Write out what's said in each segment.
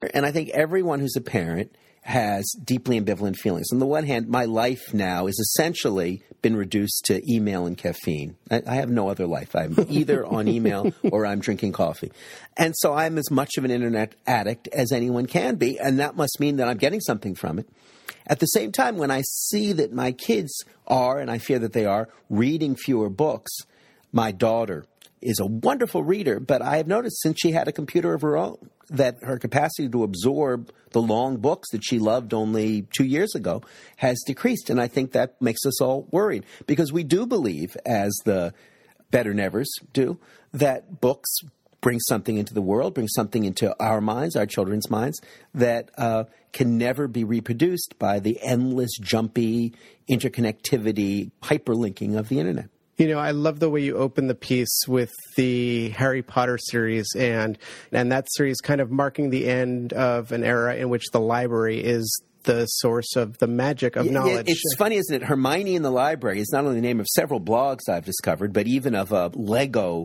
And I think everyone who's a parent has deeply ambivalent feelings. On the one hand, my life now is essentially been reduced to email and caffeine. I have no other life. I'm either on email or I'm drinking coffee. And so I'm as much of an internet addict as anyone can be, and that must mean that I'm getting something from it. At the same time, when I see that my kids are, and I fear that they are, reading fewer books, my daughter is a wonderful reader, but I have noticed since she had a computer of her own that her capacity to absorb the long books that she loved only 2 years ago has decreased. And I think that makes us all worried because we do believe, as the Better Nevers do, that books bring something into the world, bring something into our minds, our children's minds, that can never be reproduced by the endless, jumpy interconnectivity, hyperlinking of the internet. You know, I love the way you open the piece with the Harry Potter series and that series kind of marking the end of an era in which the library is the source of the magic of knowledge. It's funny, isn't it? Hermione in the Library is not only the name of several blogs I've discovered, but even of a Lego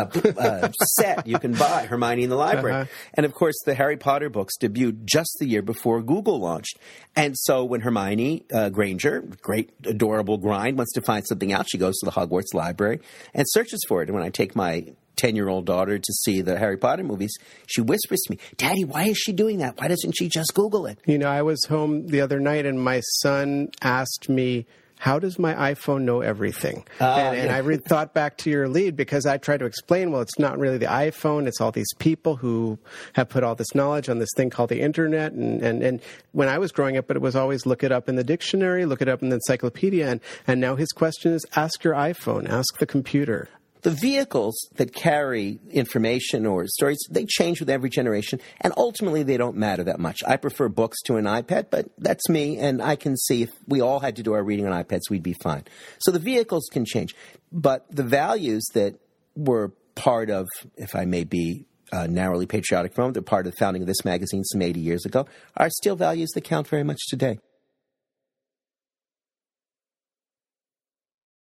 set you can buy, Hermione in the Library. Uh-huh. And, of course, the Harry Potter books debuted just the year before Google launched. And so when Hermione Granger, great, adorable grind, wants to find something out, she goes to the Hogwarts Library and searches for it. And when I take my 10-year-old daughter to see the Harry Potter movies, she whispers to me, "Daddy, why is she doing that? Why doesn't she just Google it?" You know, I was home the other night and my son asked me, how does my iPhone know everything? And I thought back to your lead because I tried to explain, well, it's not really the iPhone. It's all these people who have put all this knowledge on this thing called the internet. And when I was growing up, it was always look it up in the dictionary, look it up in the encyclopedia. And now his question is ask your iPhone, ask the computer. The vehicles that carry information or stories, they change with every generation, and ultimately they don't matter that much. I prefer books to an iPad, but that's me, and I can see if we all had to do our reading on iPads, we'd be fine. So the vehicles can change, but the values that were part of, if I may be narrowly patriotic for a moment, they're part of the founding of this magazine some 80 years ago, are still values that count very much today.